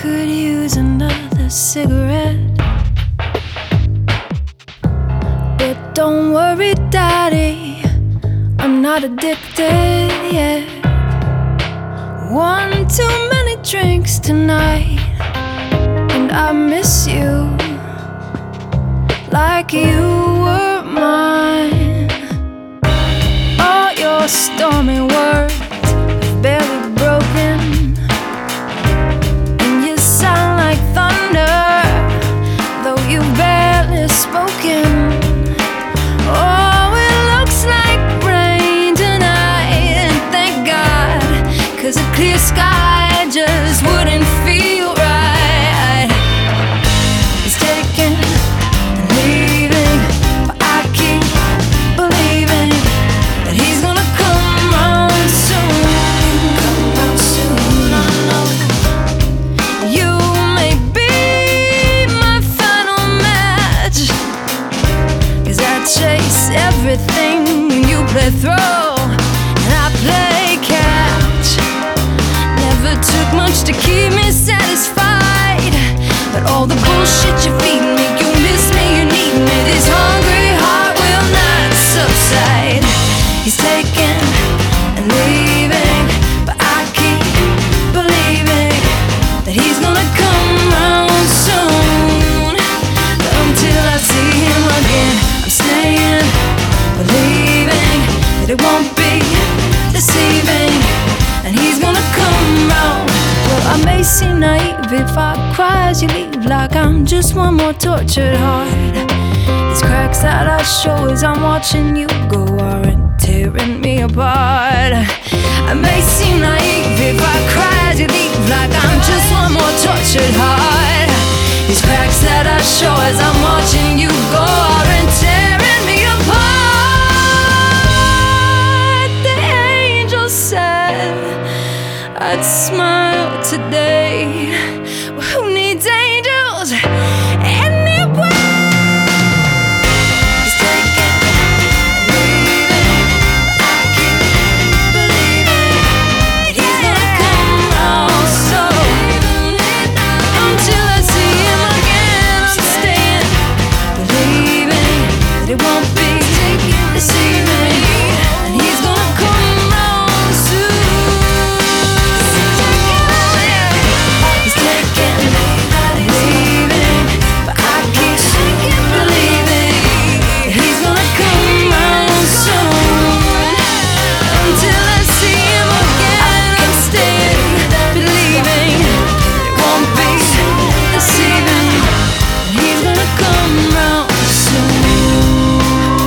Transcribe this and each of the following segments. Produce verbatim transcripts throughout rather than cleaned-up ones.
could use another cigarette. But don't worry, Daddy, I'm not addicted yet. One too many drinks tonight, and I miss you like you were mine. All your stormy words have barely broken, and you sound like thunder, though you've barely spoken. Oh, it looks like rain tonight, and thank God, 'cause a clear sky just wouldn't feel right. It's taking and leaving, but I keep believing that he's gonna come round soon. Come round soon, I know. You may be my final match, 'cause I chase everything when you play throw and I play catch. Never took much to keep me satisfied, but all the bullshit you feed me, you miss me, you need me. This hungry heart will not subside. He's taking and leaving, but I keep believing that he's gonna come round soon. But until I see him again, I'm staying, believing that it won't be deceiving, and he's gonna come round. Well, I may seem naive if I cry as you leave, like I'm just one more tortured heart. These cracks that I show as I'm watching you go aren't tearing me apart. I may seem naive if I cry as you leave, like I'm just one more tortured heart. These cracks that I show as I'm watching you go aren't tearing me apart. The angel said I'd smile today. Well, who needs angels anyway? He's taking and leaving, but I keep believing that he's gonna come round soon. Until I see him again, I'm staying, believing that it won't be deceiving, and he's gonna come round soon. He's taking and leaving, but I keep believing that he's gonna come round soon. Until I see him again, I'm staying, believing that it won't be deceiving, and he's gonna come round soon.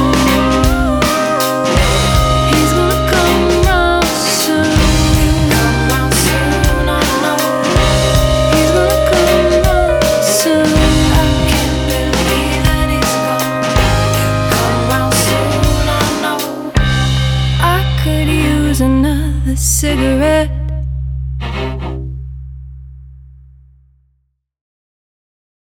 He's gonna come round soon. Come round soon, I know. He's gonna come round soon. I can't believe that he's gonna come round soon, I know. I could use another cigarette.